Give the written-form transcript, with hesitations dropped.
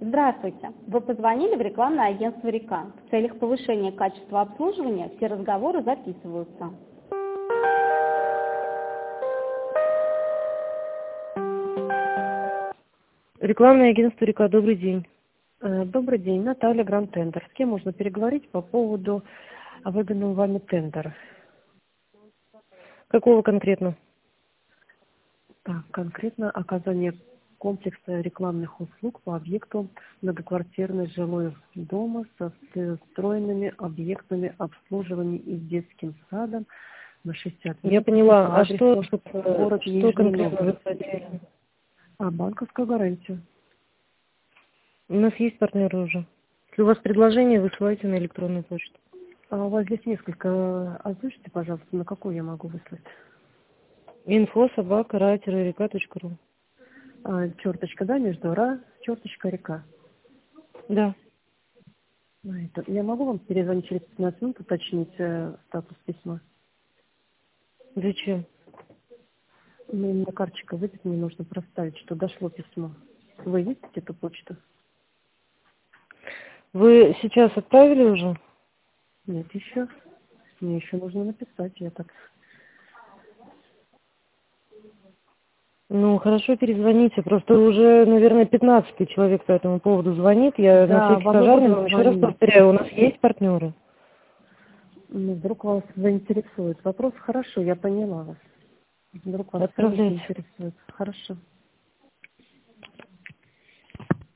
Здравствуйте. Вы позвонили в рекламное агентство «Река». В целях повышения качества обслуживания все разговоры записываются. Рекламное агентство «Река», добрый день. Добрый день, Наталья, Гранд Тендер. С кем можно переговорить по поводу выданного вами тендера? Какого конкретно? Так, конкретно оказание комплекса рекламных услуг по объекту многоквартирный жилой дом со встроенными объектами обслуживания и с детским садом на 60 метров. Я поняла. А Адрес что город Нижний конкретно вы Новгород. хотели? Банковскую гарантию. У нас есть партнеры уже. Если у вас предложение, высылайте на электронную почту. У вас здесь несколько. Озвучьте, пожалуйста, на какую я могу выслать? info@ra-reka.ru. Черточка, да, между черточка, река. Да. Я могу вам перезвонить через 15 минут, уточнить статус письма? Зачем? Мне карточка выйдет, мне нужно проставить, что дошло письмо. Вы видите эту почту? Вы сейчас отправили уже? Нет, еще. Мне еще нужно написать, я так. Ну, хорошо, перезвоните. Просто уже, наверное, 15-й человек по этому поводу звонит. Я на всякий пожарный вам еще раз повторяю, у нас есть партнеры. Вдруг вас заинтересует вопрос. Хорошо, я поняла вас. Вдруг вас Отправляйте. интересует. Хорошо.